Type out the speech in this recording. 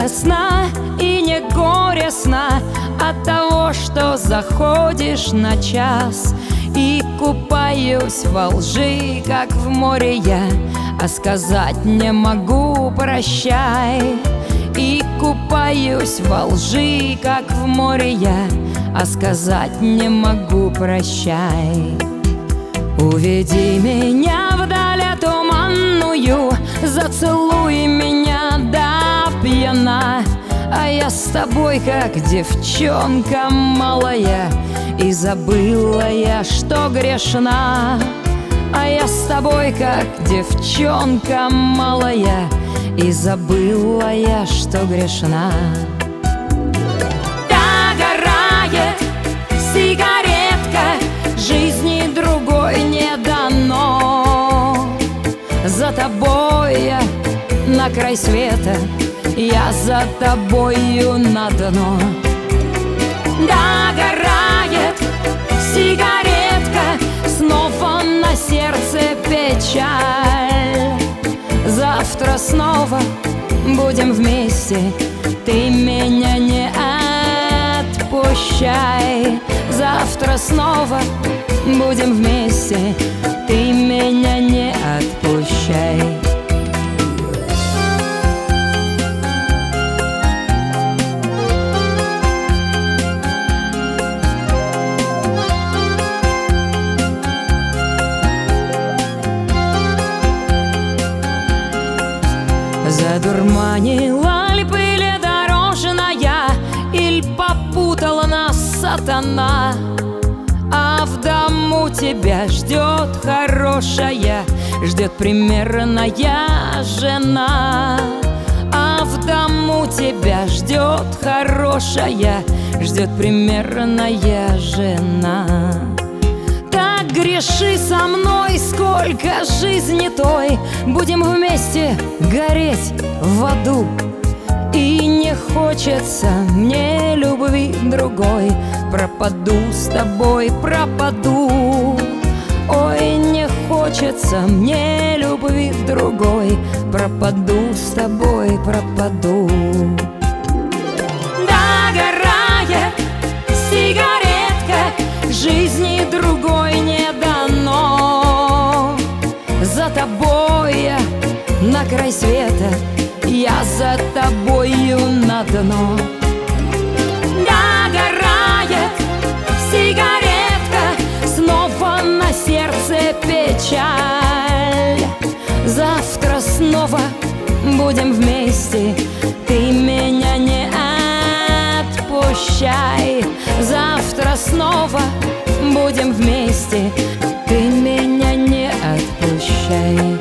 радостно и не горестно от того, что заходишь на час. И купаюсь во лжи, как в море я, а сказать не могу прощай. И купаюсь во лжи, как в море я, а сказать не могу прощай. Уведи меня вдаль туманную, зацелуй меня до пьяна, а я с тобой, как девчонка малая, и забыла я, что грешна. А я с тобой, как девчонка малая, и забыла я, что грешна. Догорает сигаретка, жизни другой не дано. За тобой я на край света, я за тобою на дно. Догорает сигаретка, снова на сердце печаль. Завтра снова будем вместе, ты меня не отпущай. Завтра снова будем вместе, ты меня не отпущай. Задурманила ли пыль дорожная, иль попутала нас сатана? А в дому тебя ждет хорошая, ждет примерная жена. А в дому тебя ждет хорошая, ждет примерная жена. Так греши со мной, сколько жизни той, будем вместе гореть в аду. И не хочется мне любви другой, пропаду с тобой, пропаду. Ой, не хочется мне любви другой, пропаду с тобой, пропаду. Догорает сигаретка, жизни другой не дано. За тобой я на край света, я за тобою на дно. Догорает сигаретка, снова на сердце печаль. Завтра снова будем вместе, ты меня не отпущай. Завтра снова будем вместе, ты меня не отпущай.